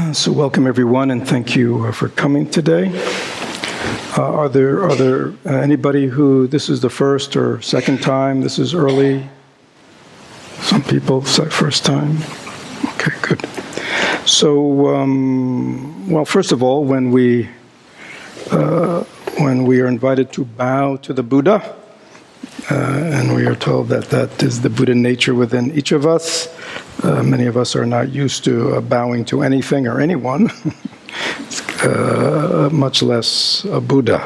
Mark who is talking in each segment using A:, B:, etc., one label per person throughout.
A: So welcome everyone, and thank you for coming today. Are there anybody who this is the first or second time? This is early. Some people say first time. Okay, good. So, well, first of all, when we are invited to bow to the Buddha, and we are told that that is the Buddha nature within each of us. Many of us are not used to bowing to anything or anyone, much less a Buddha.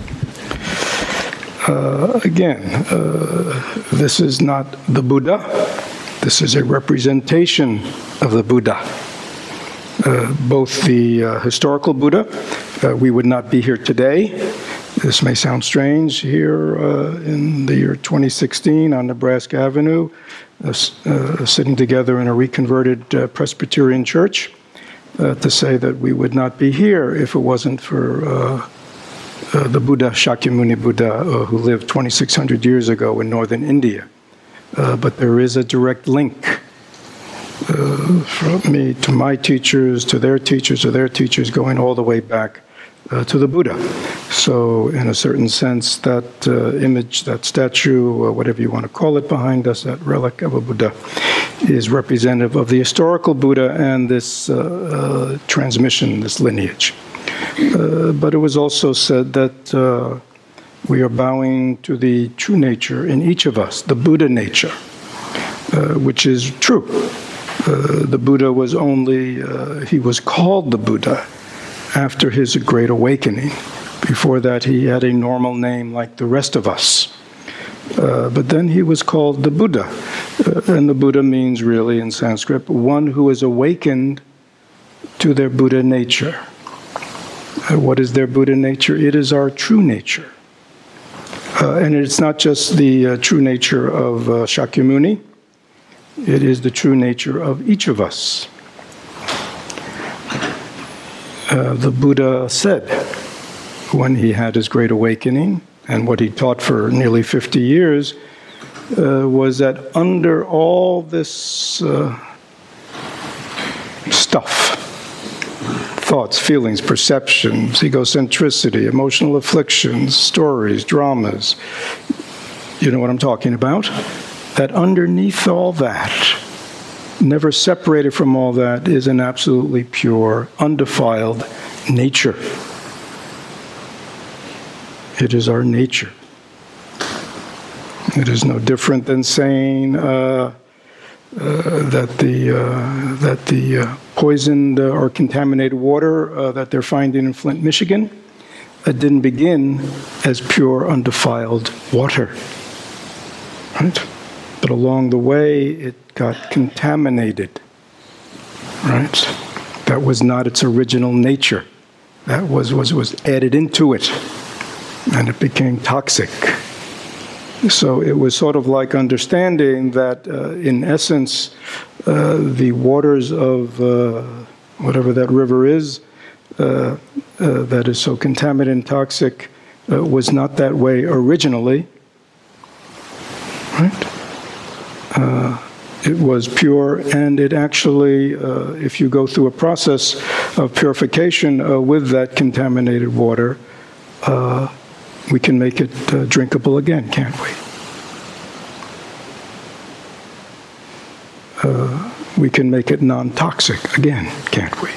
A: Again, this is not the Buddha. This is a representation of the Buddha. Both the historical Buddha, we would not be here today. This may sound strange here in the year 2016 on Nebraska Avenue, sitting together in a reconverted Presbyterian church, to say that we would not be here if it wasn't for the Buddha, Shakyamuni Buddha, who lived 2,600 years ago in northern India. But there is a direct link from me to my teachers, to their teachers, going all the way back to the Buddha. So in a certain sense, that image, that statue, whatever you want to call it behind us, that relic of a Buddha, is representative of the historical Buddha and this transmission, this lineage. But it was also said that we are bowing to the true nature in each of us, the Buddha nature, which is true. The Buddha was he was called the Buddha after his great awakening. Before that, he had a normal name like the rest of us. But then he was called the Buddha. And the Buddha means really in Sanskrit, one who is awakened to their Buddha nature. What is their Buddha nature? It is our true nature. And it's not just the true nature of Shakyamuni. It is the true nature of each of us. The Buddha said, when he had his great awakening, and what he taught for nearly 50 years, was that under all this stuff, thoughts, feelings, perceptions, egocentricity, emotional afflictions, stories, dramas, you know what I'm talking about? That underneath all that, never separated from all that, is an absolutely pure, undefiled nature. It is our nature. It is no different than saying that the poisoned or contaminated water that they're finding in Flint, Michigan, didn't begin as pure, undefiled water, right? But along the way, it got contaminated, right? That was not its original nature. That was added into it, and it became toxic. So it was sort of like understanding that, in essence, the waters of whatever that river is, that is so contaminated and toxic, was not that way originally, right? It was pure, and it actually, if you go through a process of purification with that contaminated water, we can make it drinkable again, can't we? We can make it non-toxic again, can't we?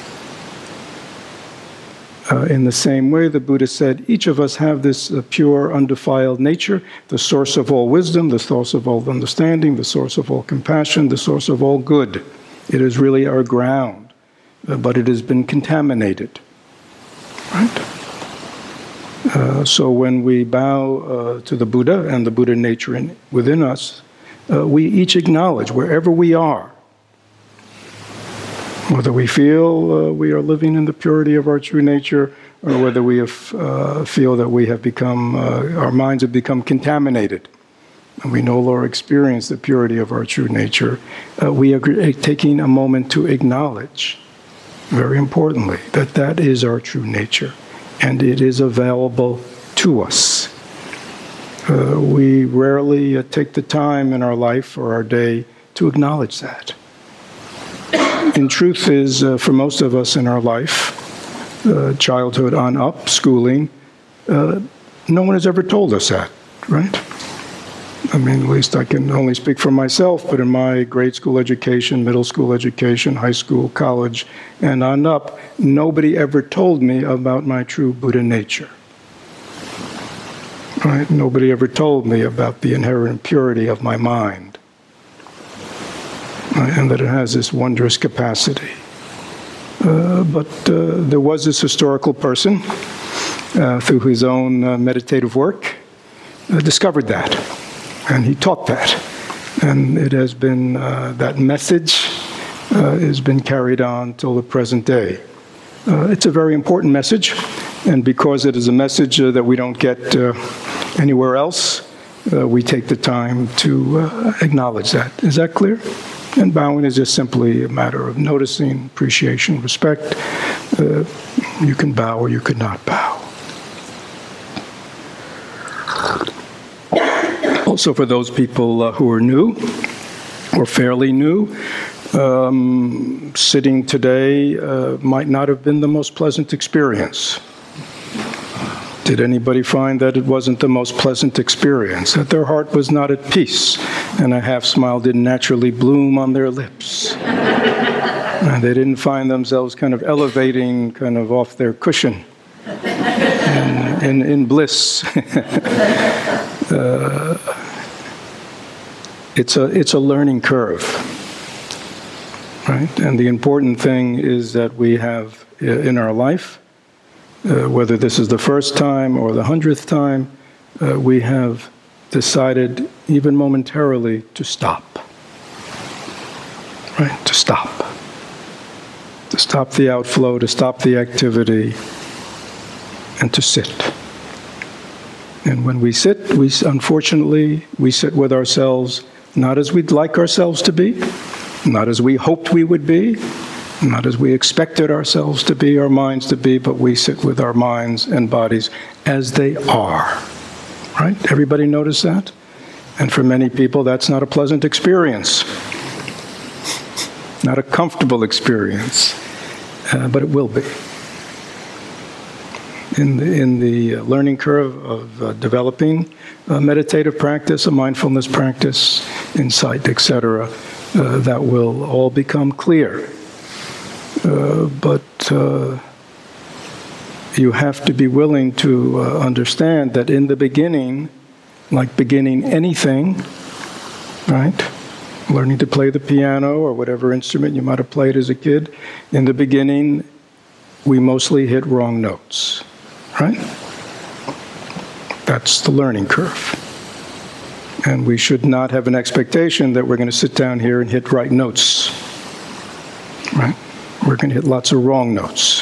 A: In the same way, the Buddha said, each of us have this pure, undefiled nature, the source of all wisdom, the source of all understanding, the source of all compassion, the source of all good. It is really our ground, but it has been contaminated, right? So when we bow to the Buddha and the Buddha nature within us, we each acknowledge, wherever we are, whether we feel we are living in the purity of our true nature, or whether we feel that we have become, our minds have become contaminated, and we no longer experience the purity of our true nature, we are taking a moment to acknowledge, very importantly, that that is our true nature, and it is available to us. We rarely take the time in our life or our day to acknowledge that. in truth is, for most of us in our life, childhood on up, schooling, no one has ever told us that, right? I mean, at least I can only speak for myself, but in my grade school education, middle school education, high school, college, and on up, nobody ever told me about my true Buddha nature. Right? Nobody ever told me about the inherent purity of my mind, right? And that it has this wondrous capacity. But there was this historical person, through his own meditative work, discovered that. And he taught that. And it has been, that message has been carried on till the present day. It's a very important message, and because it is a message that we don't get anywhere else, we take the time to acknowledge that. Is that clear? And bowing is just simply a matter of noticing, appreciation, respect. You can bow or you could not bow. Also, for those people who are new or fairly new, sitting today might not have been the most pleasant experience. Did anybody find that it wasn't the most pleasant experience, that their heart was not at peace, and a half smile didn't naturally bloom on their lips? And they didn't find themselves kind of elevating kind of off their cushion in bliss. It's a learning curve, right? And the important thing is that we have in our life, whether this is the first time or the 100th time, we have decided, even momentarily, to stop. Right? To stop. To stop the outflow, to stop the activity, and to sit. And when we sit, unfortunately, we sit with ourselves not as we'd like ourselves to be, not as we hoped we would be, not as we expected ourselves to be, our minds to be, but we sit with our minds and bodies as they are. Right? Everybody notice that? And for many people, that's not a pleasant experience. Not a comfortable experience, but it will be. In the learning curve of developing a meditative practice, a mindfulness practice, insight, etc., that will all become clear. But you have to be willing to understand that in the beginning, like beginning anything, right? Learning to play the piano or whatever instrument you might have played as a kid, in the beginning, we mostly hit wrong notes, right? That's the learning curve. And we should not have an expectation that we're going to sit down here and hit right notes, right? We're going to hit lots of wrong notes.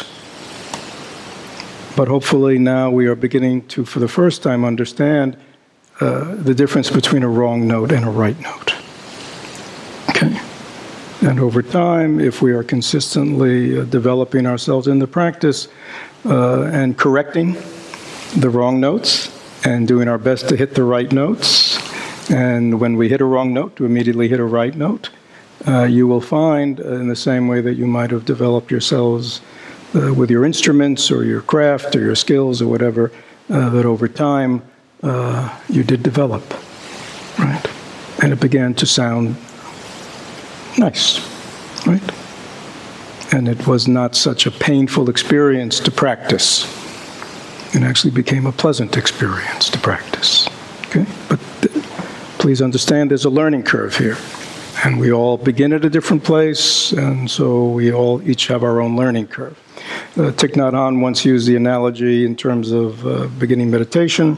A: But hopefully now we are beginning to, for the first time, understand the difference between a wrong note and a right note. Okay? And over time, if we are consistently developing ourselves in the practice and correcting the wrong notes and doing our best to hit the right notes, and when we hit a wrong note, to immediately hit a right note, you will find, in the same way that you might have developed yourselves with your instruments or your craft or your skills or whatever, that over time you did develop, right? And it began to sound nice, right? And it was not such a painful experience to practice. It actually became a pleasant experience to practice, okay? But please understand there's a learning curve here. And we all begin at a different place, and so we all each have our own learning curve. Thich Nhat Hanh once used the analogy in terms of beginning meditation.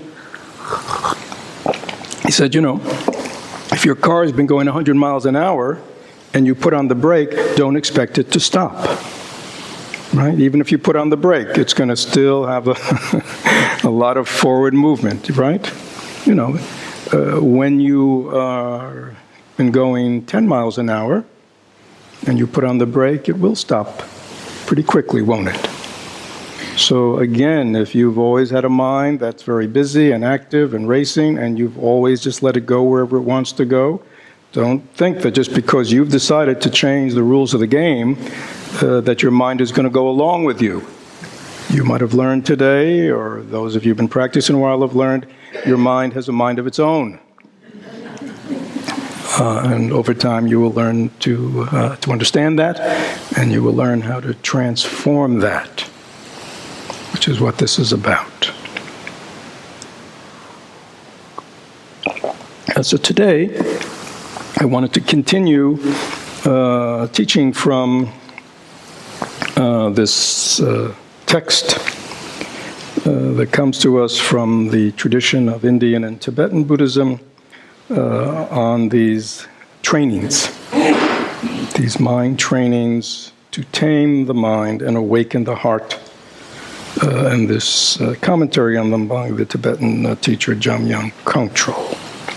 A: He said, you know, if your car has been going 100 miles an hour and you put on the brake, don't expect it to stop. Right? Even if you put on the brake, it's going to still have a lot of forward movement, right? You know, when you are been going 10 miles an hour and you put on the brake, it will stop pretty quickly, won't it? So again, if you've always had a mind that's very busy and active and racing, and you've always just let it go wherever it wants to go, Don't think that just because you've decided to change the rules of the game, that your mind is going to go along with you. You might have learned today, or those of you who've been practicing a while have learned, your mind has a mind of its own. And over time, you will learn to understand that, and you will learn how to transform that, which is what this is about. So today, I wanted to continue teaching from this text that comes to us from the tradition of Indian and Tibetan Buddhism on these trainings, these mind trainings to tame the mind and awaken the heart. And this commentary on them by the Tibetan teacher Jamyang Kongtrul.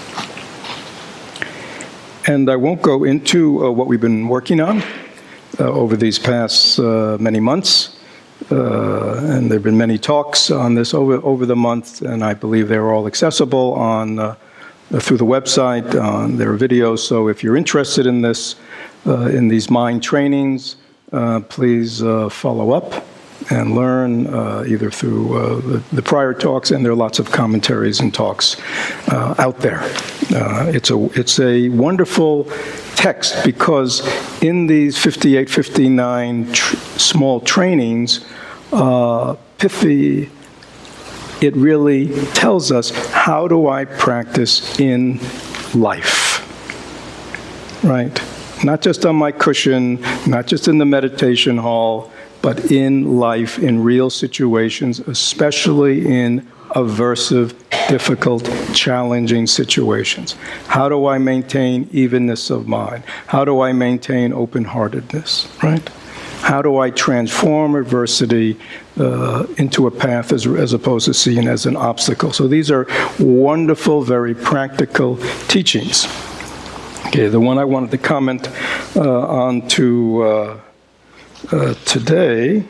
A: And I won't go into what we've been working on over these past many months. And there have been many talks on this over the month, and I believe they're all accessible on through the website. There are videos, so if you're interested in this, in these mind trainings, please follow up and learn either through the prior talks, and there are lots of commentaries and talks out there. It's a wonderful text because in these 58, 59 small trainings, pithy, it really tells us, how do I practice in life? Right? Not just on my cushion, not just in the meditation hall, but in life, in real situations, especially in aversive, difficult, challenging situations. How do I maintain evenness of mind? How do I maintain open-heartedness, right? How do I transform adversity into a path as opposed to seeing as an obstacle? So these are wonderful, very practical teachings. Okay, the one I wanted to comment on to today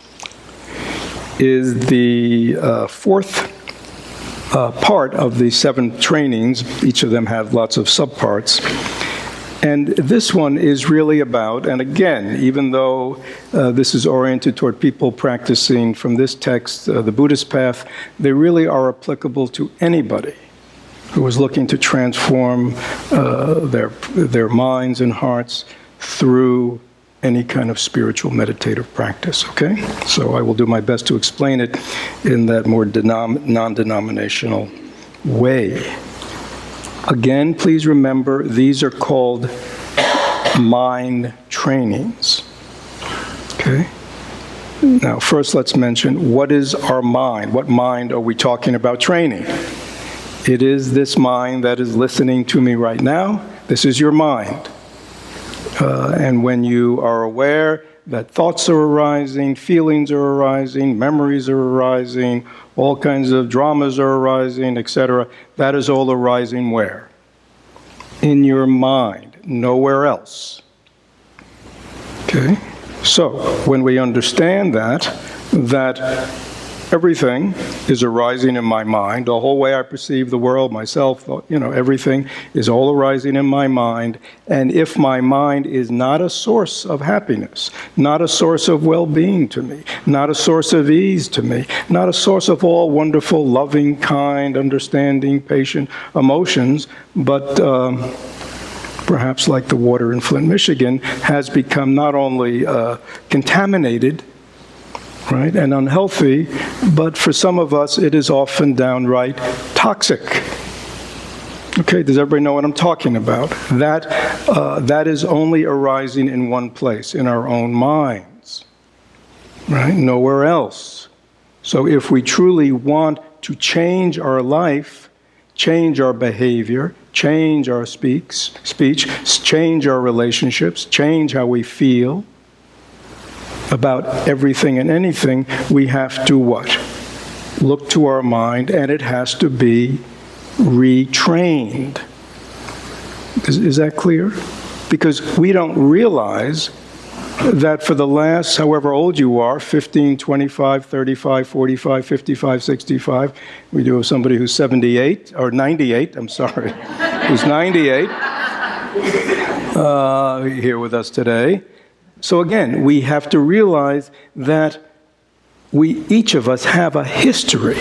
A: is the fourth part of the 7 trainings. Each of them have lots of subparts. And this one is really about, and again, even though this is oriented toward people practicing from this text, the Buddhist path, they really are applicable to anybody who is looking to transform their minds and hearts through any kind of spiritual meditative practice, okay? So I will do my best to explain it in that more non-denominational way. Again, please remember, these are called mind trainings, okay? Now, first let's mention, what is our mind? What mind are we talking about training? It is this mind that is listening to me right now. This is your mind. And when you are aware that thoughts are arising, feelings are arising, memories are arising, all kinds of dramas are arising, etc., that is all arising where? In your mind, nowhere else. Okay? So, when we understand that everything is arising in my mind, the whole way I perceive the world, myself, everything is all arising in my mind. And if my mind is not a source of happiness, not a source of well-being to me, not a source of ease to me, not a source of all wonderful, loving, kind, understanding, patient emotions, but perhaps like the water in Flint, Michigan, has become not only contaminated, right, and unhealthy, but for some of us, it is often downright toxic. Okay, does everybody know what I'm talking about? That is only arising in one place, in our own minds, right? Nowhere else. So if we truly want to change our life, change our behavior, change our speech, change our relationships, change how we feel about everything and anything, we have to what? Look to our mind, and it has to be retrained. Is that clear? Because we don't realize that for the last, however old you are, 15, 25, 35, 45, 55, 65, we do have somebody who's 78, or 98, I'm sorry, who's 98. here with us today. So again, we have to realize that each of us have a history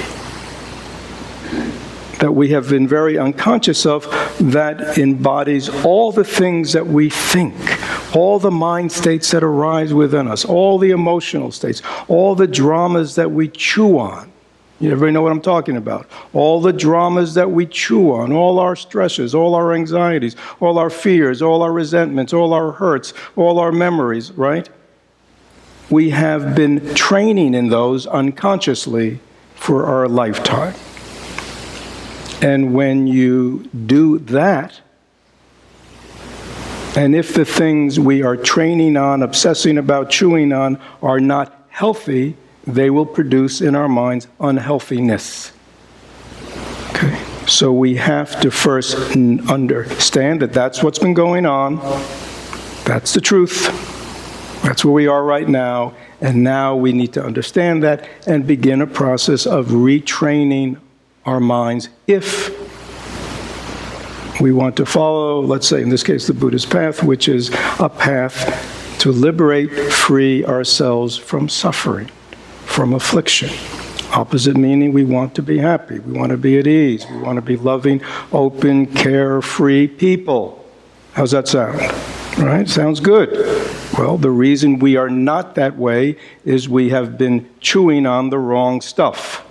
A: that we have been very unconscious of that embodies all the things that we think, all the mind states that arise within us, all the emotional states, all the dramas that we chew on. Everybody know what I'm talking about? All the dramas that we chew on, all our stresses, all our anxieties, all our fears, all our resentments, all our hurts, all our memories, right? We have been training in those unconsciously for our lifetime. And when you do that, and if the things we are training on, obsessing about, chewing on are not healthy, they will produce in our minds unhealthiness. Okay? So we have to first understand that that's what's been going on. That's the truth. That's where we are right now. And now we need to understand that and begin a process of retraining our minds if we want to follow, let's say in this case, the Buddha's path, which is a path to liberate, free ourselves from suffering, from affliction. Opposite meaning, we want to be happy, we want to be at ease, we want to be loving, open, carefree people. How's that sound? Right? Sounds good. Well, the reason we are not that way is we have been chewing on the wrong stuff.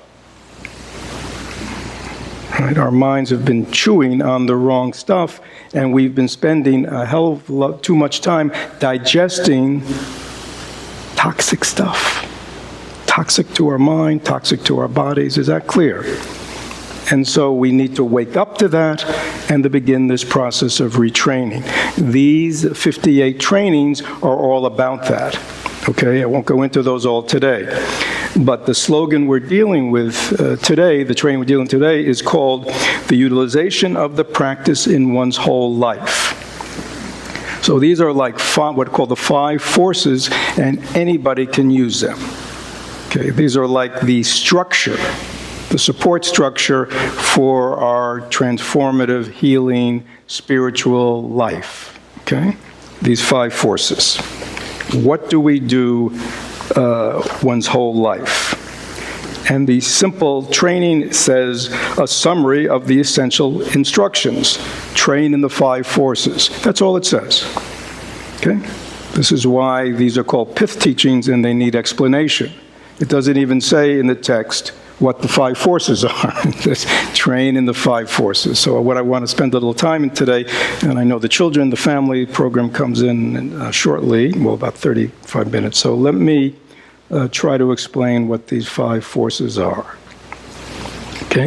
A: Right? Our minds have been chewing on the wrong stuff, and we've been spending a hell of too much time digesting toxic stuff. Toxic to our mind, toxic to our bodies. Is that clear? And so we need to wake up to that and to begin this process of retraining. These 58 trainings are all about that. Okay, I won't go into those all today. But the slogan we're dealing with today, the training we're dealing with today, is called the utilization of the practice in one's whole life. So these are like what are called the 5 forces, and anybody can use them. Okay, these are like the structure, the support structure for our transformative, healing, spiritual life. Okay, these 5 forces. What do we do one's whole life? And the simple training says a summary of the essential instructions. Train in the 5 forces. That's all it says. Okay? This is why these are called pith teachings and they need explanation. It doesn't even say in the text what the 5 forces are. Just train in the 5 forces. So what I want to spend a little time in today, and I know the children, the family program comes in shortly, well, about 35 minutes. So let me try to explain what these 5 forces are. Okay?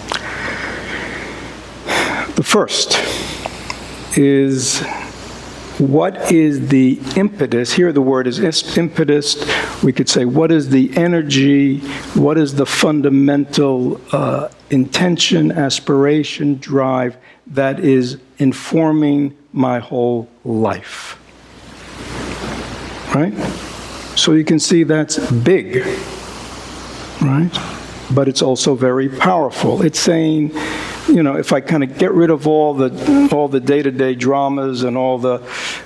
A: The first is, what is the impetus? Here the word is impetus. We could say, what is the energy? What is the fundamental intention, aspiration, drive that is informing my whole life? Right? So you can see that's big, right? But it's also very powerful. It's saying, you know, if I kind of get rid of all the day-to-day dramas and all the,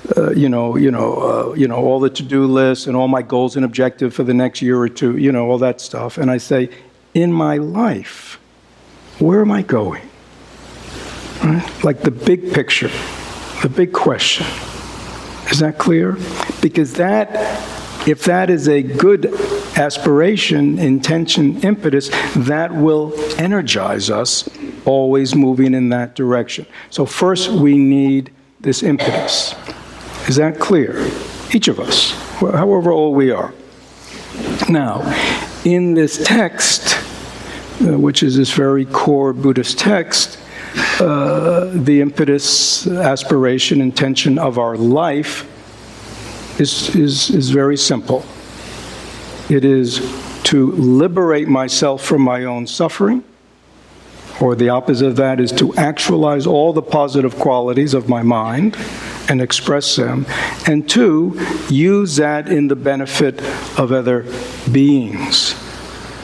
A: all the to-do lists and all my goals and objectives for the next year or two, all that stuff, and I say, in my life, where am I going? Right? Like the big picture, the big question. Is that clear? Because if that is a good aspiration, intention, impetus, that will energize us, always moving in that direction. So first we need this impetus. Is that clear? Each of us, however old we are. Now, in this text, which is this very core Buddhist text, the impetus, aspiration, intention of our life is very simple. It is to liberate myself from my own suffering, or the opposite of that is to actualize all the positive qualities of my mind and express them, and 2, use that in the benefit of other beings.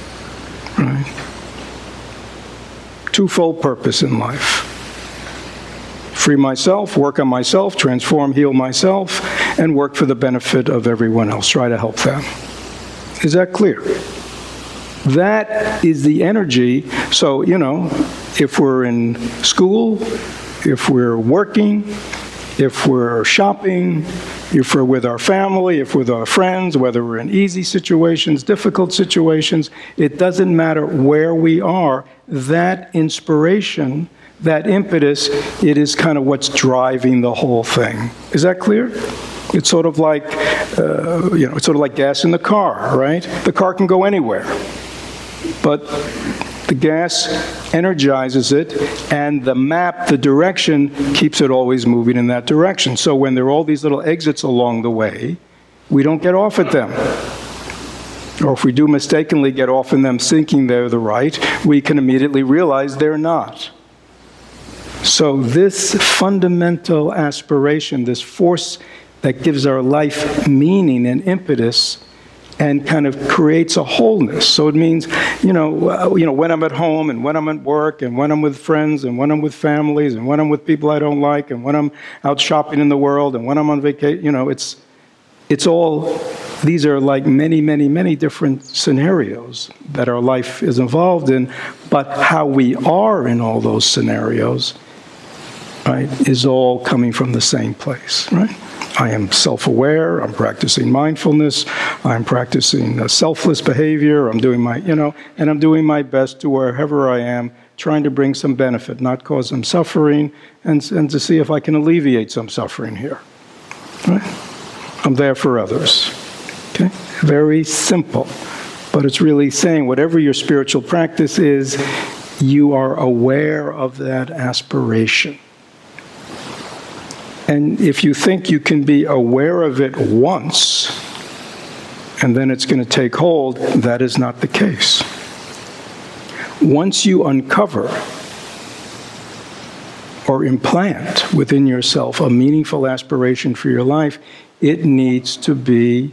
A: Right? Twofold purpose in life. free myself, work on myself, transform, heal myself, and work for the benefit of everyone else. Try to help them. Is that clear? That is the energy. So, if we're in school, if we're working, if we're shopping, if we're with our family, if we're with our friends, whether we're in easy situations, difficult situations, it doesn't matter where we are, that inspiration, that impetus, it is kind of what's driving the whole thing. Is that clear? It's sort of like, it's sort of like gas in the car, right? The car can go anywhere, but the gas energizes it, and the map, the direction, keeps it always moving in that direction. So when there are all these little exits along the way, we don't get off at them. Or if we do mistakenly get off in them thinking they're the right, we can immediately realize they're not. So this fundamental aspiration, this force that gives our life meaning and impetus, and kind of creates a wholeness. So it means, when I'm at home, and when I'm at work, and when I'm with friends, and when I'm with families, and when I'm with people I don't like, and when I'm out shopping in the world, and when I'm on vacation, it's all, these are like many, many, many different scenarios that our life is involved in, but how we are in all those scenarios, right, is all coming from the same place, right? I am self-aware, I'm practicing mindfulness, I'm practicing selfless behavior, I'm doing my, and I'm doing my best to wherever I am, trying to bring some benefit, not cause some suffering, and to see if I can alleviate some suffering here. Right? I'm there for others. Okay? Very simple. But it's really saying whatever your spiritual practice is, you are aware of that aspiration. And if you think you can be aware of it once, and then it's going to take hold, that is not the case. Once you uncover or implant within yourself a meaningful aspiration for your life, it needs to be,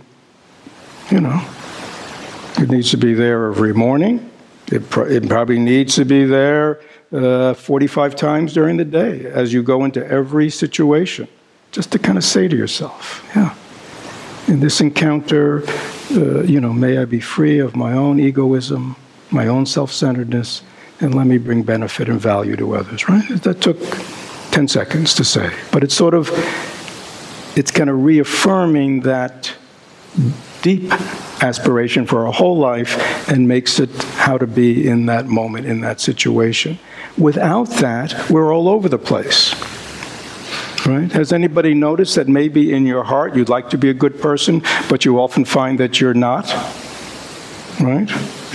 A: it needs to be there every morning. It probably needs to be there 45 times during the day as you go into every situation, just to kind of say to yourself, in this encounter, may I be free of my own egoism, my own self-centeredness, and let me bring benefit and value to others, right? That took 10 seconds to say, but it's kind of reaffirming that deep aspiration for our whole life and makes it how to be in that moment, in that situation. Without that, we're all over the place. Right? Has anybody noticed that maybe in your heart you'd like to be a good person, but you often find that you're not? Right?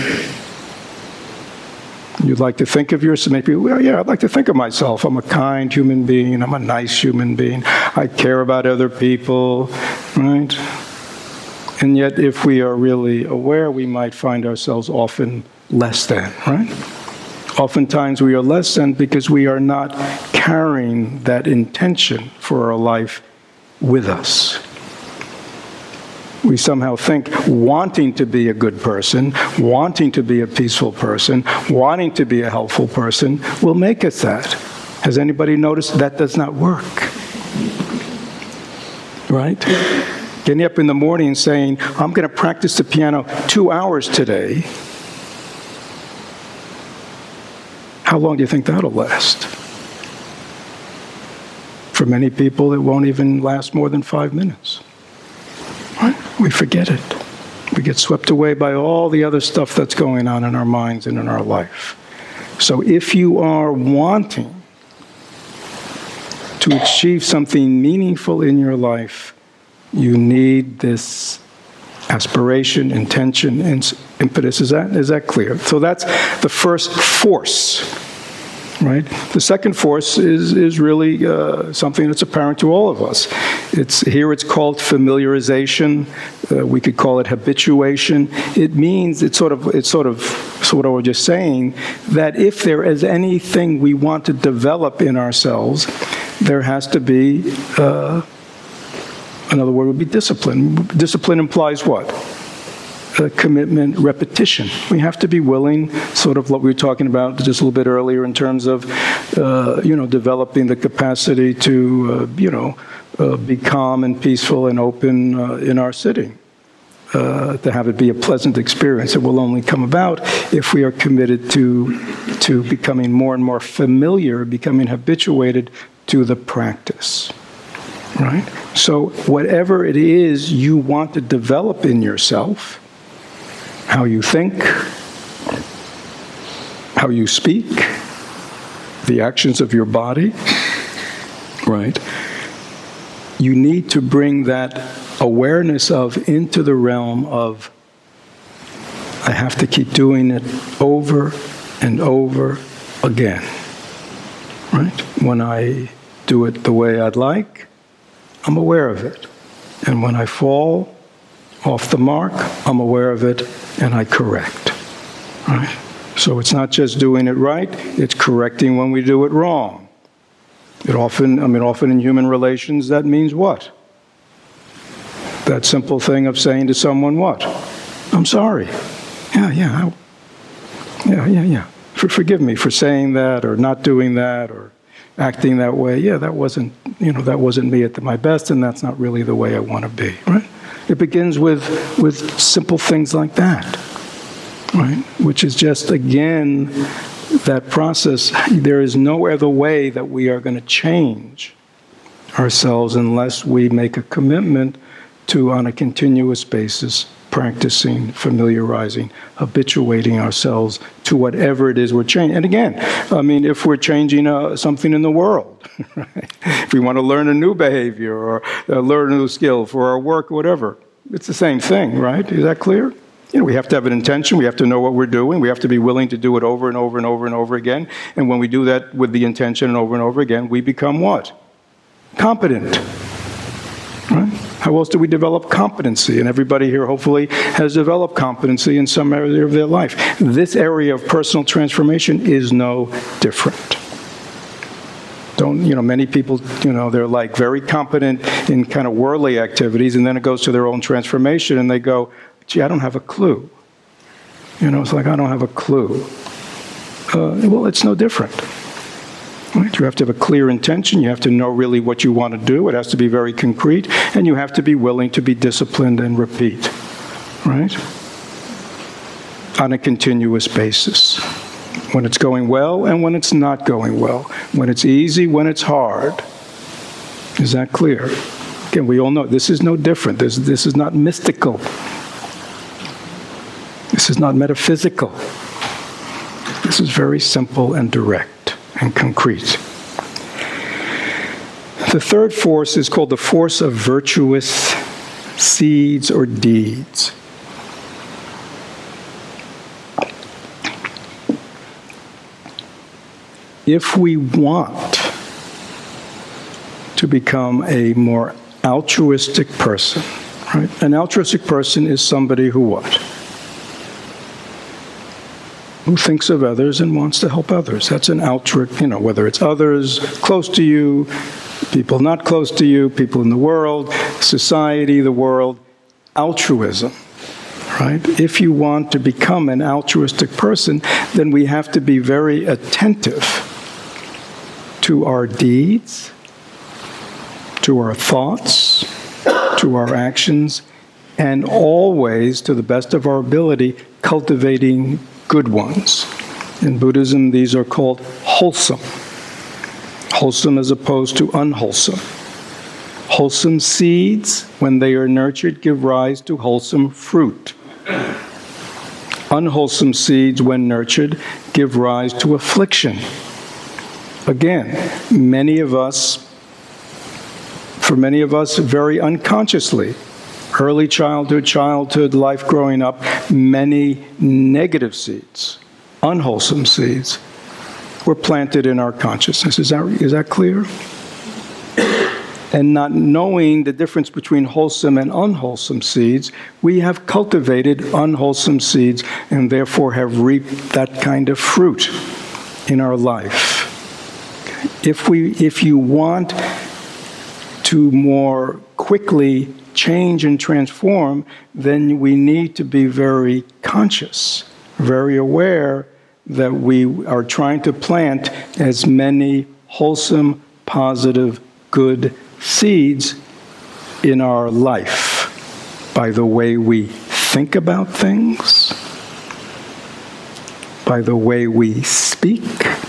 A: You'd like to think of yourself, maybe, I'd like to think of myself. I'm a kind human being. I'm a nice human being. I care about other people. Right? And yet, if we are really aware, we might find ourselves often less than, right? Oftentimes we are less than because we are not carrying that intention for our life with us. We somehow think wanting to be a good person, wanting to be a peaceful person, wanting to be a helpful person will make us that. Has anybody noticed that does not work? Right? Getting up in the morning and saying, I'm going to practice the piano 2 hours today. How long do you think that'll last? For many people, it won't even last more than 5 minutes. Right? We forget it. We get swept away by all the other stuff that's going on in our minds and in our life. So if you are wanting to achieve something meaningful in your life, you need this aspiration, intention, and impetus. Is that clear? So that's the first force, right? The second force is really something that's apparent to all of us. It's called familiarization. We could call it habituation. It means it's sort of what I was just saying, that if there is anything we want to develop in ourselves, there has to be another word would be discipline. Discipline implies what? commitment, repetition. We have to be willing, sort of what we were talking about just a little bit earlier in terms of, developing the capacity to, be calm and peaceful and open in our sitting. To have it be a pleasant experience. It will only come about if we are committed to becoming more and more familiar, becoming habituated to the practice. Right? So whatever it is you want to develop in yourself, how you think, how you speak, the actions of your body, right? You need to bring that awareness of into the realm of, I have to keep doing it over and over again, right? When I do it the way I'd like, I'm aware of it. And when I fall off the mark, I'm aware of it and I correct, right? So it's not just doing it right, it's correcting when we do it wrong. Often in human relations, that means what? That simple thing of saying to someone, what? I'm sorry. Yeah. Forgive me for saying that or not doing that or acting that way. Yeah, that wasn't me at my best, and that's not really the way I want to be, right? It begins with simple things like that, right? Which is just, again, that process. There is no other way that we are going to change ourselves unless we make a commitment to, on a continuous basis, practicing, familiarizing, habituating ourselves to whatever it is we're changing. And again, if we're changing something in the world, right? If we want to learn a new behavior or learn a new skill for our work or whatever, it's the same thing, right? Is that clear? We have to have an intention. We have to know what we're doing. We have to be willing to do it over and over and over and over again. And when we do that with the intention and over again, we become what? Competent. Right? How else do we develop competency? And everybody here hopefully has developed competency in some area of their life. This area of personal transformation is no different. Many people, they're like very competent in kind of worldly activities, and then it goes to their own transformation, and they go, gee, I don't have a clue. It's like, I don't have a clue. Well, it's no different. Right? You have to have a clear intention. You have to know really what you want to do. It has to be very concrete. And you have to be willing to be disciplined and repeat. Right? On a continuous basis. When it's going well and when it's not going well. When it's easy, when it's hard. Is that clear? Again, we all know this is no different. This is not mystical. This is not metaphysical. This is very simple and direct and concrete. The third force is called the force of virtuous seeds or deeds. If we want to become a more altruistic person, right? An altruistic person is somebody who what? Who thinks of others and wants to help others. That's an altruistic, whether it's others close to you, people not close to you, people in the world, society, the world. Altruism, right? If you want to become an altruistic person, then we have to be very attentive to our deeds, to our thoughts, to our actions, and always, to the best of our ability, cultivating good ones. In Buddhism, these are called wholesome. Wholesome as opposed to unwholesome. Wholesome seeds, when they are nurtured, give rise to wholesome fruit. Unwholesome seeds, when nurtured, give rise to affliction. Again, for many of us, very unconsciously, early childhood, life growing up, many negative seeds, unwholesome seeds, were planted in our consciousness. Is that clear? And not knowing the difference between wholesome and unwholesome seeds, we have cultivated unwholesome seeds and therefore have reaped that kind of fruit in our life. If you want to more quickly change and transform, then we need to be very conscious, very aware that we are trying to plant as many wholesome, positive, good seeds in our life by the way we think about things, by the way we speak,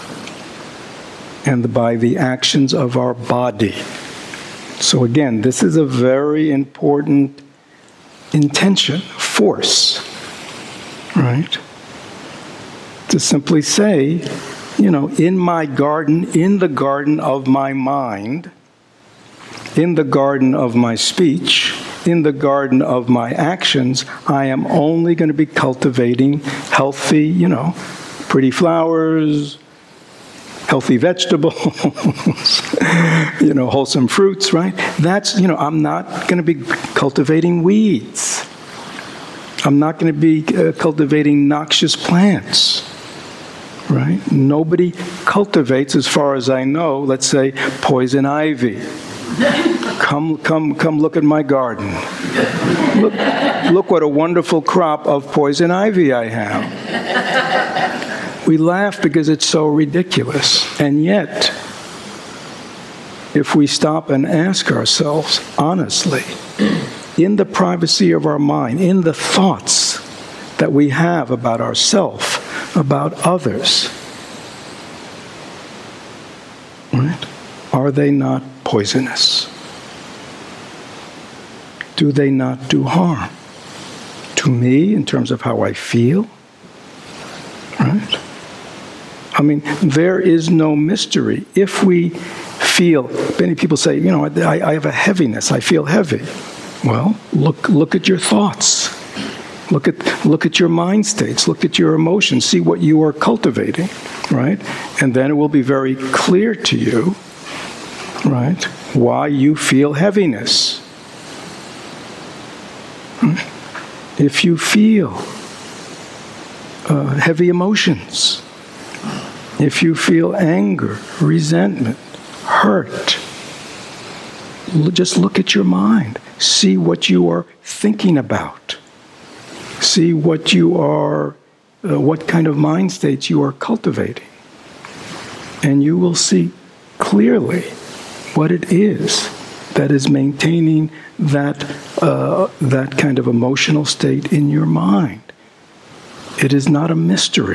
A: and by the actions of our body. So again, this is a very important intention, force, right? To simply say, in my garden, in the garden of my mind, in the garden of my speech, in the garden of my actions, I am only going to be cultivating healthy, pretty flowers, healthy vegetables, wholesome fruits, right? That's, I'm not going to be cultivating weeds. I'm not going to be cultivating noxious plants, right? Nobody cultivates, as far as I know, let's say, poison ivy. Come look at my garden. Look what a wonderful crop of poison ivy I have. We laugh because it's so ridiculous. And yet, if we stop and ask ourselves honestly, in the privacy of our mind, in the thoughts that we have about ourselves, about others, right? Are they not poisonous? Do they not do harm to me in terms of how I feel? Right? I mean, there is no mystery. If we feel, many people say, I have a heaviness, I feel heavy. Well, look at your thoughts. Look at your mind states. Look at your emotions. See what you are cultivating, right? And then it will be very clear to you, right, why you feel heaviness. If you feel heavy emotions, if you feel anger, resentment, hurt, just look at your mind. See what you are thinking about. See what you are, what kind of mind states you are cultivating. And you will see clearly what it is that is maintaining that kind of emotional state in your mind. It is not a mystery.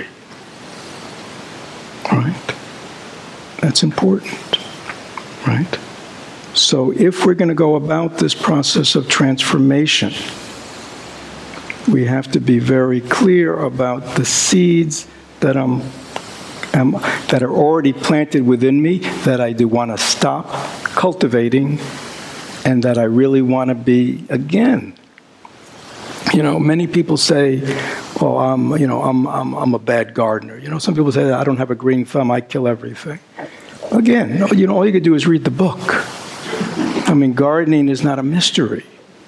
A: Right? That's important. Right? So if we're going to go about this process of transformation, we have to be very clear about the seeds that that are already planted within me, that I do want to stop cultivating, and that I really want to be again. Many people say, "Oh, I'm a bad gardener." Some people say, "I don't have a green thumb. I kill everything." Again, all you can do is read the book. I mean, gardening is not a mystery.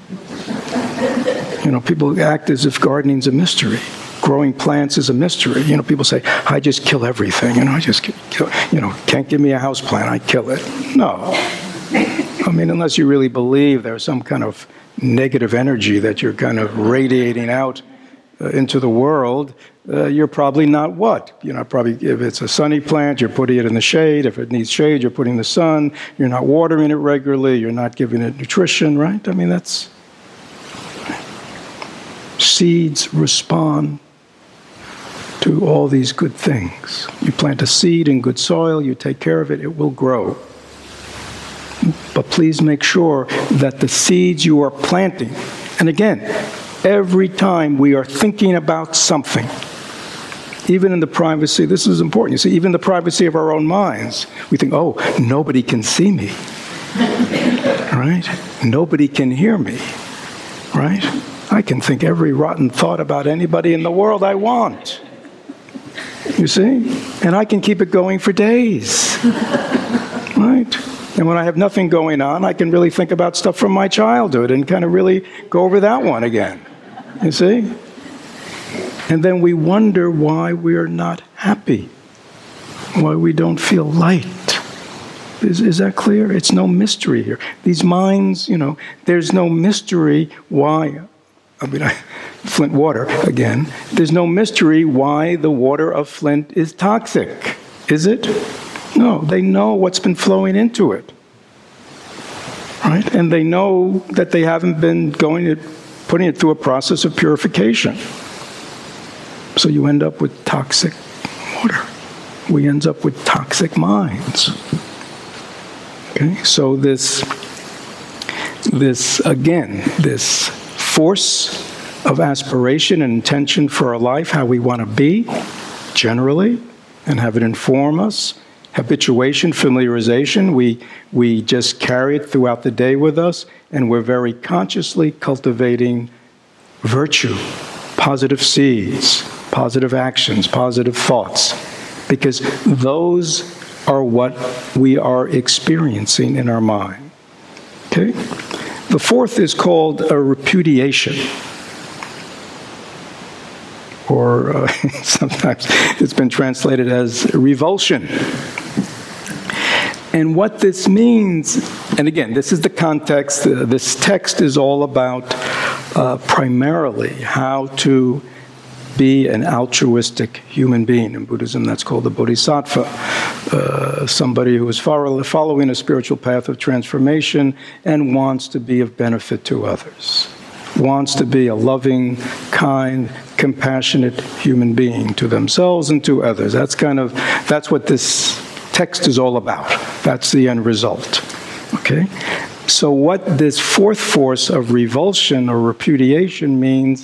A: People act as if gardening's a mystery. Growing plants is a mystery. People say, "I just kill everything." I just kill. Can't give me a house plant, I kill it. No. I mean, unless you really believe there's some kind of negative energy that you're kind of radiating out into the world, you're probably not what? Probably if it's a sunny plant, you're putting it in the shade. If it needs shade, you're putting the sun. You're not watering it regularly. You're not giving it nutrition, right? I mean, that's... Seeds respond to all these good things. You plant a seed in good soil, you take care of it, it will grow. But please make sure that the seeds you are planting, and again, every time we are thinking about something, even in the privacy, this is important, you see, even the privacy of our own minds, we think, oh, nobody can see me, right? Nobody can hear me, right? I can think every rotten thought about anybody in the world I want. You see? And I can keep it going for days. Right? And when I have nothing going on, I can really think about stuff from my childhood and kind of really go over that one again. You see? And then we wonder why we are not happy, why we don't feel light, Is that clear? It's no mystery here. These minds, there's no mystery why. Flint water, again. There's no mystery why the water of Flint is toxic, is it? No, they know what's been flowing into it. Right? And they know that they haven't been putting it through a process of purification. So you end up with toxic water. We end up with toxic minds. Okay? So this force of aspiration and intention for our life, how we want to be, generally, and have it inform us. Habituation, familiarization, we just carry it throughout the day with us, and we're very consciously cultivating virtue, positive seeds, positive actions, positive thoughts, because those are what we are experiencing in our mind. Okay? The fourth is called a repudiation. Or sometimes it's been translated as revulsion. And what this means, and again, this is the context, this text is all about primarily how to be an altruistic human being. In Buddhism, that's called the bodhisattva, somebody who is following a spiritual path of transformation and wants to be of benefit to others. Wants to be a loving, kind, compassionate human being to themselves and to others. That's what this text is all about. That's the end result. Okay? So what this fourth force of revulsion or repudiation means,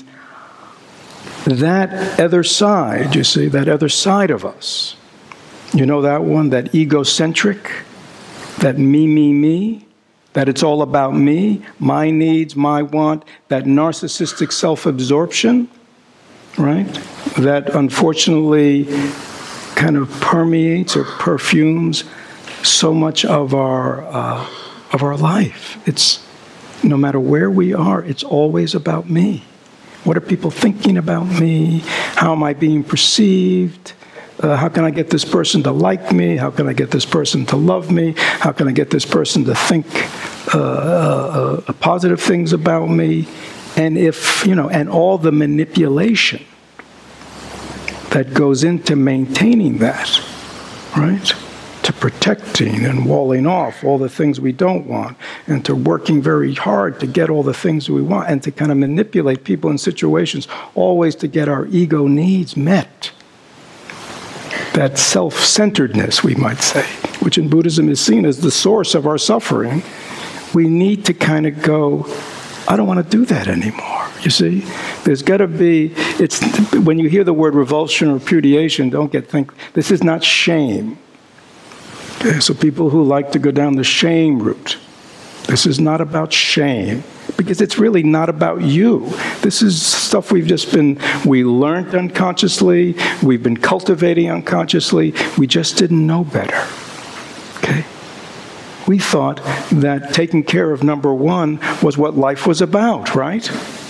A: that other side, you see, that other side of us. You know that one, that egocentric, that me, that it's all about me, my needs, my want, that narcissistic self-absorption, right? That unfortunately kind of permeates or perfumes so much of our life. It's, no matter where we are, it's always about me. What are people thinking about me? How am I being perceived? How can I get this person to like me? How can I get this person to love me? How can I get this person to think positive things about me? And and all the manipulation that goes into maintaining that, right? To protecting and walling off all the things we don't want, and to working very hard to get all the things we want, and to kind of manipulate people in situations, always to get our ego needs met. That self-centeredness, we might say, which in Buddhism is seen as the source of our suffering, we need to kind of go, I don't want to do that anymore. You see, there's got to be, when you hear the word revulsion or repudiation, think, this is not shame. Okay, so people who like to go down the shame route, this is not about shame, because it's really not about you. This is stuff we learned unconsciously, we've been cultivating unconsciously, we just didn't know better. Okay? We thought that taking care of number one was what life was about, right?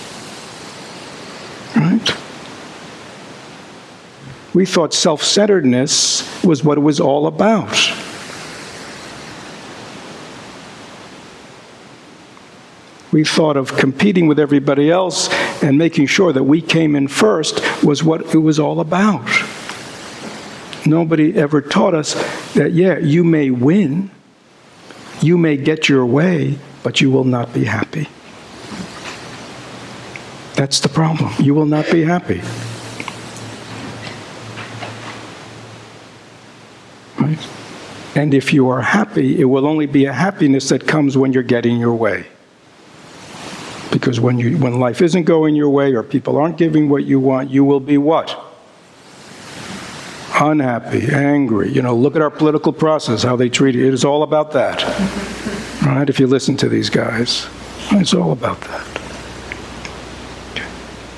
A: Right? We thought self-centeredness was what it was all about. We thought of competing with everybody else and making sure that we came in first was what it was all about. Nobody ever taught us that, you may win, you may get your way, but you will not be happy. That's the problem. You will not be happy. Right? And if you are happy, it will only be a happiness that comes when you're getting your way. Because when life isn't going your way or people aren't giving what you want, you will be what? Unhappy, angry. Look at our political process, how they treat it. It is all about that. Right? If you listen to these guys, it's all about that. Okay.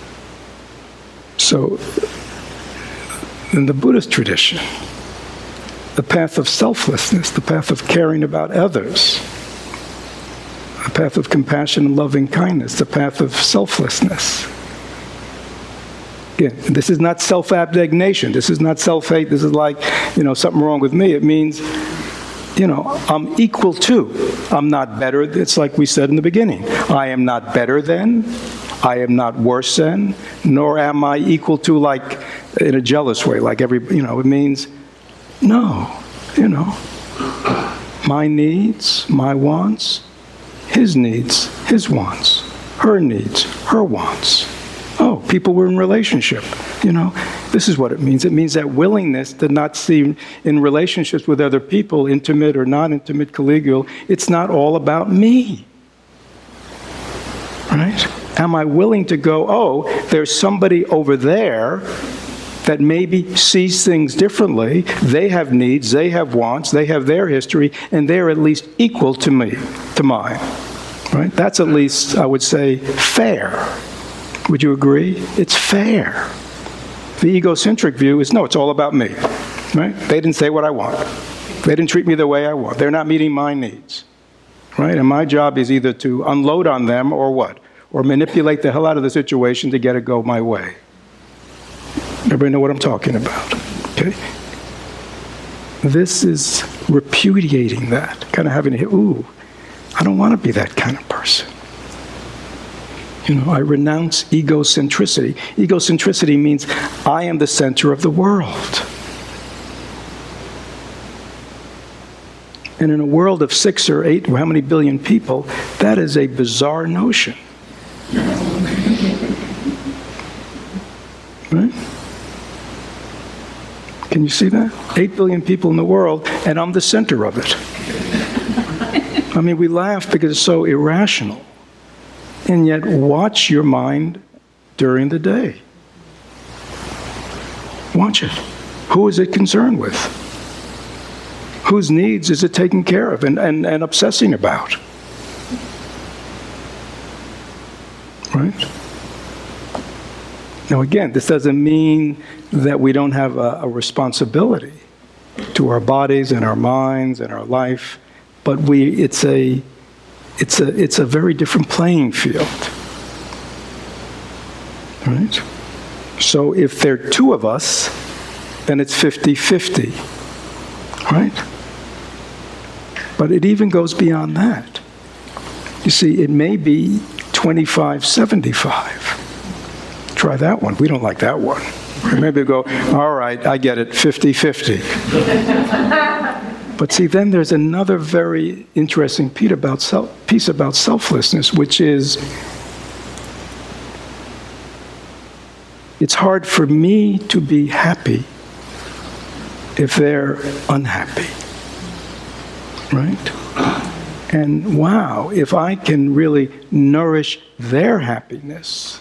A: So, in the Buddhist tradition, the path of selflessness, the path of caring about others, the path of compassion and loving kindness, the path of selflessness. Again, this is not self-abnegation. This is not self-hate. This is like, something wrong with me. It means I'm equal to. I'm not better. It's like we said in the beginning. I am not better than. I am not worse than. Nor am I equal to, like, in a jealous way, like it means, no, my needs, my wants, his needs, his wants, her needs, her wants. Oh, people were in relationship, This is what it means. It means that willingness to not see in relationships with other people, intimate or non-intimate, collegial, it's not all about me. Right? Am I willing to go, oh, there's somebody over there that maybe sees things differently. They have needs, they have wants, they have their history, and they're at least equal to me, to mine. Right? That's at least, I would say, fair. Would you agree? It's fair. The egocentric view is, no, it's all about me. Right? They didn't say what I want. They didn't treat me the way I want. They're not meeting my needs. Right? And my job is either to unload on them or what? Or manipulate the hell out of the situation to get it go my way. Everybody know what I'm talking about? Okay? This is repudiating that. Kind of having to, I don't want to be that kind of person. I renounce egocentricity. Egocentricity means I am the center of the world. And in a world of 6 or 8, or how many billion people, that is a bizarre notion. Right? Can you see that? 8 billion people in the world, and I'm the center of it. I mean, we laugh because it's so irrational. And yet, watch your mind during the day. Watch it. Who is it concerned with? Whose needs is it taking care of and obsessing about? Right? Now again, this doesn't mean that we don't have a responsibility to our bodies and our minds and our life, but it's a very different playing field. Right? So if there are 2 of us, then it's 50-50. Right? But it even goes beyond that. You see, it may be 25-75. Try that one. We don't like that one. Or maybe go, all right, I get it, 50-50. But see, then there's another very interesting piece about selflessness, which is, it's hard for me to be happy if they're unhappy. Right? And wow, if I can really nourish their happiness,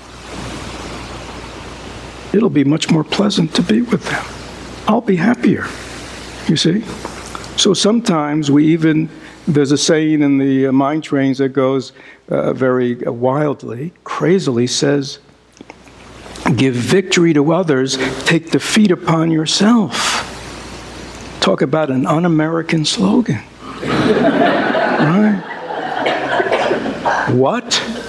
A: it'll be much more pleasant to be with them. I'll be happier, you see? So sometimes there's a saying in the mind trains that goes very wildly, crazily, says, give victory to others, take defeat upon yourself. Talk about an un-American slogan. Right? What?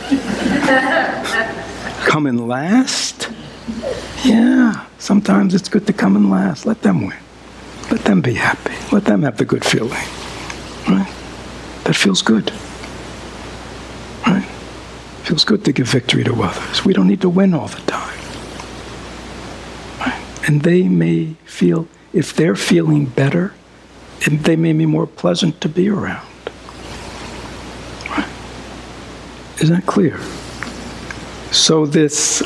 A: Come in last? Yeah, sometimes it's good to come in last. Let them win. Let them be happy. Let them have the good feeling. Right? That feels good. Right? Feels good to give victory to others. We don't need to win all the time. Right? And they may feel, if they're feeling better, they may be more pleasant to be around. Right? Is that clear? So this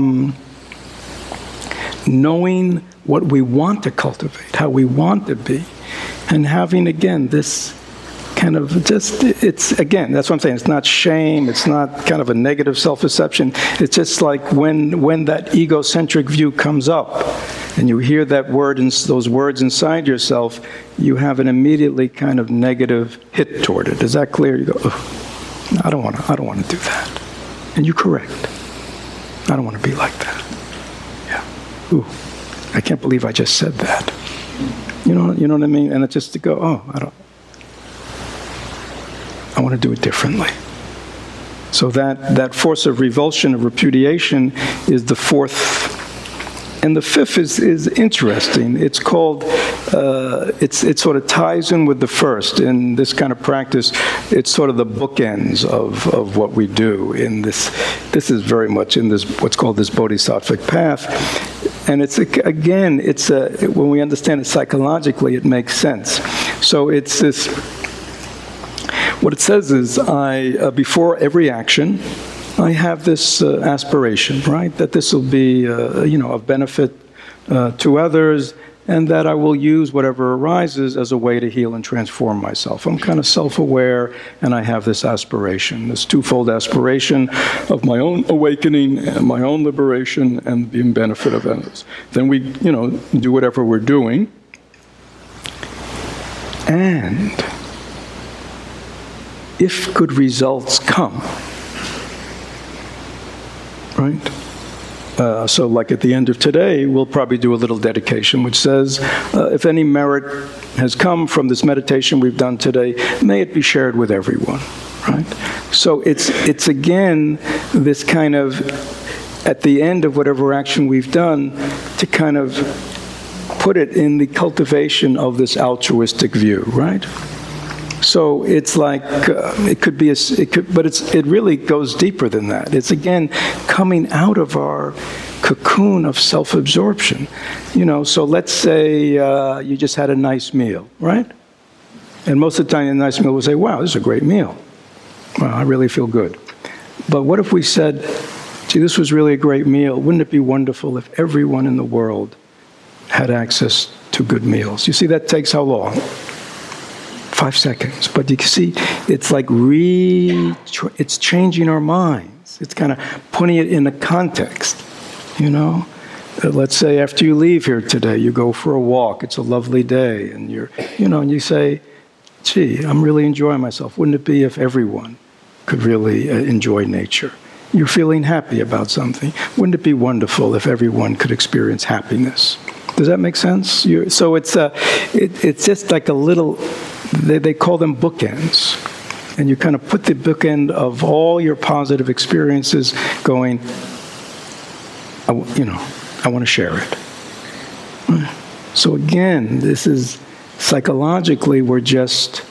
A: knowing what we want to cultivate, how we want to be, and having, again, this kind of it's, again, that's what I'm saying, it's not shame, it's not kind of a negative self-deception, it's just like when that egocentric view comes up, and you hear that word and those words inside yourself, you have an immediately kind of negative hit toward it. Is that clear? You go, I don't want to do that. And you correct. I don't want to be like that. Yeah. Ooh, I can't believe I just said that. You know what I mean? And it's just to go, I want to do it differently. So that force of revulsion, of repudiation, is the 4th And the fifth is interesting. It's called, it sort of ties in with the first. In this kind of practice, it's sort of the bookends of what we do in this. This is very much in this, what's called this bodhisattvic path. And it's, again, it's when we understand it psychologically, it makes sense. So it's this, what it says is, before every action, I have this aspiration, right? That this will be, of benefit to others, and that I will use whatever arises as a way to heal and transform myself. I'm kind of self-aware, and I have this aspiration, this twofold aspiration of my own awakening, and my own liberation, and the benefit of others. Then we, do whatever we're doing, and if good results come, right? So like at the end of today, we'll probably do a little dedication which says, if any merit has come from this meditation we've done today, may it be shared with everyone, right? So it's again, this kind of, at the end of whatever action we've done, to kind of put it in the cultivation of this altruistic view, right? So it's like, but it really goes deeper than that. It's again, coming out of our cocoon of self-absorption. So let's say you just had a nice meal, right? And most of the time a nice meal, we'll say, wow, this is a great meal. Wow, I really feel good. But what if we said, gee, this was really a great meal. Wouldn't it be wonderful if everyone in the world had access to good meals? You see, that takes how long? 5 seconds. But you can see, it's like it's changing our minds. It's kind of putting it in a context, Let's say after you leave here today, you go for a walk. It's a lovely day, and and you say, gee, I'm really enjoying myself. Wouldn't it be if everyone could really enjoy nature? You're feeling happy about something. Wouldn't it be wonderful if everyone could experience happiness? Does that make sense? So it's just like a little, they call them bookends. And you kind of put the bookend of all your positive experiences going, I want to share it. So again, this is psychologically, we're just,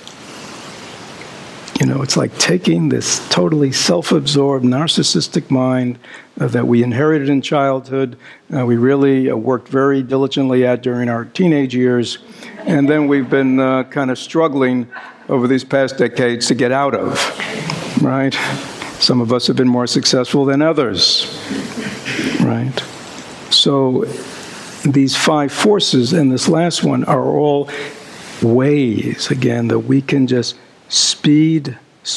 A: it's like taking this totally self-absorbed, narcissistic mind that we inherited in childhood, we really worked very diligently at during our teenage years, and then we've been kind of struggling over these past decades to get out of, right? Some of us have been more successful than others, right? So these 5 forces and this last one are all ways, again, that we can just speedify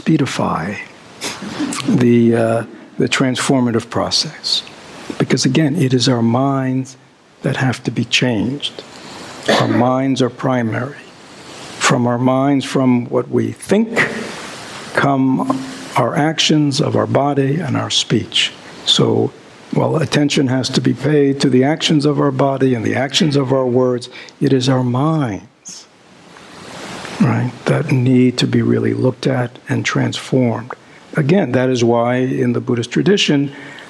A: the transformative process. Because again, it is our minds that have to be changed. Our minds are primary. From our minds, from what we think, come our actions of our body and our speech. So, while attention has to be paid to the actions of our body and the actions of our words, it is our minds, right, that need to be really looked at and transformed. Again, that is why in the Buddhist tradition,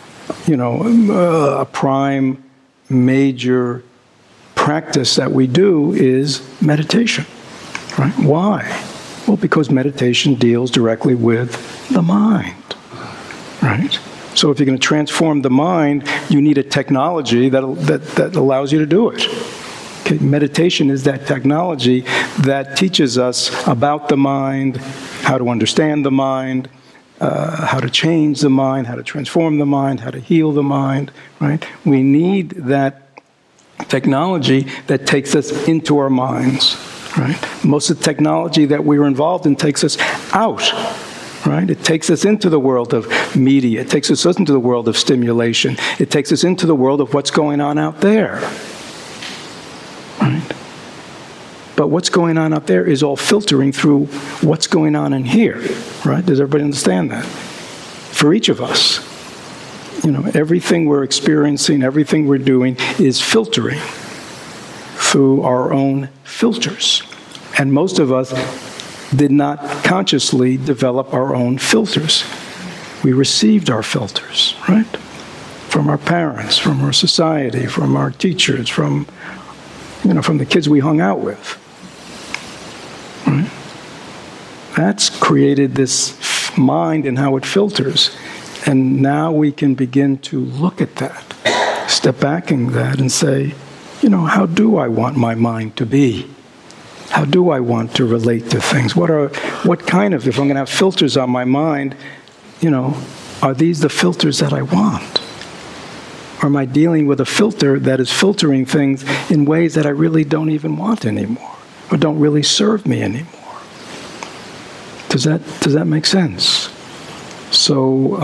A: a prime major practice that we do is meditation. Right? Why? Well, because meditation deals directly with the mind, right? So if you're going to transform the mind, you need a technology that allows you to do it. Okay? Meditation is that technology that teaches us about the mind, how to understand the mind, how to change the mind, how to transform the mind, how to heal the mind, right? We need that technology that takes us into our minds. Right? Most of the technology that we're involved in takes us out, right? It takes us into the world of media. It takes us into the world of stimulation. It takes us into the world of what's going on out there, right? But what's going on out there is all filtering through what's going on in here, right? Does everybody understand that? For each of us, everything we're experiencing, everything we're doing is filtering through our own filters. And most of us did not consciously develop our own filters. We received our filters, right? from our parents, from our society, from our teachers, from the kids we hung out with. Right? That's created this mind and how it filters. And now we can begin to look at that, step back in that and say, how do I want my mind to be? How do I want to relate to things? if I'm going to have filters on my mind, are these the filters that I want? Or am I dealing with a filter that is filtering things in ways that I really don't even want anymore, or don't really serve me anymore? Does that make sense? So,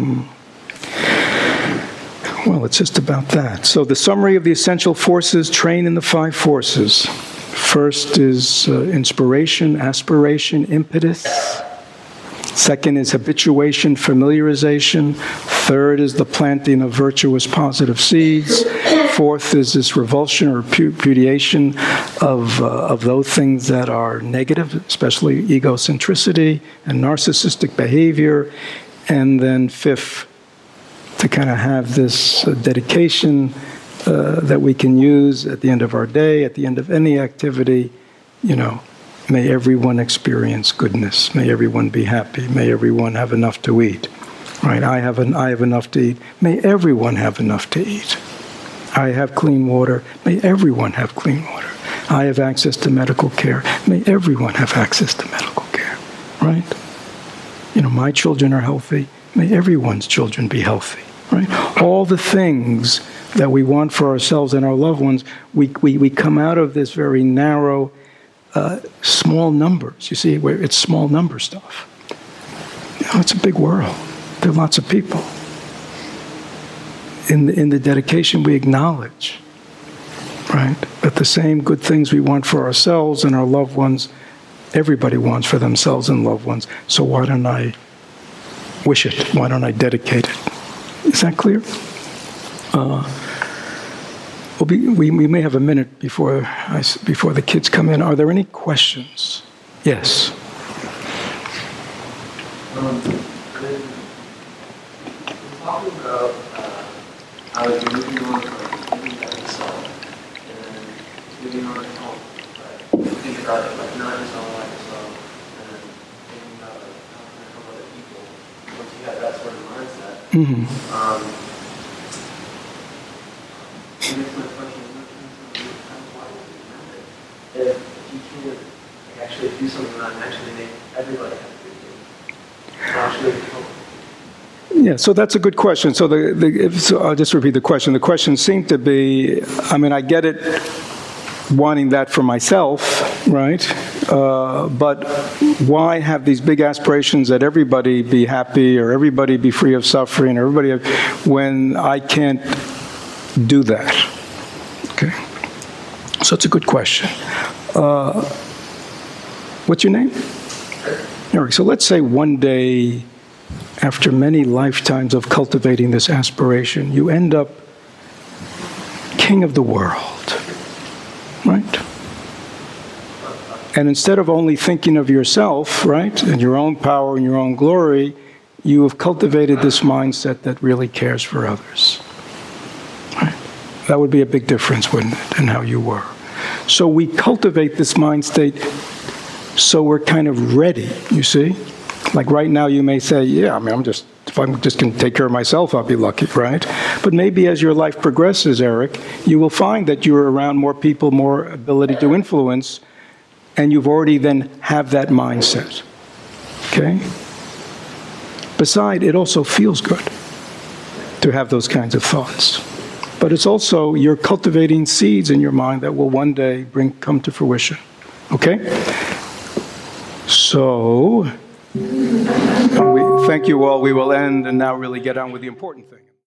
A: it's just about that. So the summary of the essential forces: train in the 5 forces. First is inspiration, aspiration, impetus. Second is habituation, familiarization. Third is the planting of virtuous, positive seeds. Fourth is this revulsion or repudiation of those things that are negative, especially egocentricity and narcissistic behavior. And then fifth, to kind of have this dedication that we can use at the end of our day, at the end of any activity. May everyone experience goodness. May everyone be happy. May everyone have enough to eat. Right? I have enough to eat. May everyone have enough to eat. I have clean water. May everyone have clean water. I have access to medical care. May everyone have access to medical care. Right? My children are healthy. May everyone's children be healthy. Right? All the things that we want for ourselves and our loved ones, we come out of this very narrow, small numbers. You see, where it's small number stuff. It's a big world. There are lots of people. In the dedication, we acknowledge, right, that the same good things we want for ourselves and our loved ones, everybody wants for themselves and loved ones. So why don't I wish it? Why don't I dedicate it? Is that clear? We may have a minute before the kids come in. Are there any questions? Yes.
B: Talking about how you're moving on from thinking about yourself and then moving on to home, right? Think about it like not yourself, like yourself, and then thinking about like how can I help other people. Once you have that sort of mindset, and that's my question. Why does it matter if you can't actually do something that actually make everybody happy? Actually help.
A: Yeah, so that's a good question. So I'll just repeat the question. The question seemed to be, I get it, wanting that for myself, right? But why have these big aspirations that everybody be happy or everybody be free of suffering or when I can't do that? Okay. So it's a good question. What's your name? Eric. So let's say one day, after many lifetimes of cultivating this aspiration, you end up king of the world, right? And instead of only thinking of yourself, right, and your own power and your own glory, you have cultivated this mindset that really cares for others. Right? That would be a big difference, wouldn't it, in how you were? So we cultivate this mind state so we're kind of ready, you see? Like right now you may say, yeah, if I'm just going to take care of myself, I'll be lucky, right? But maybe as your life progresses, Eric, you will find that you're around more people, more ability to influence, and you've already then have that mindset, okay? Besides, it also feels good to have those kinds of thoughts. But it's also, you're cultivating seeds in your mind that will one day come to fruition, okay? So, thank you all. We will end and now really get on with the important thing.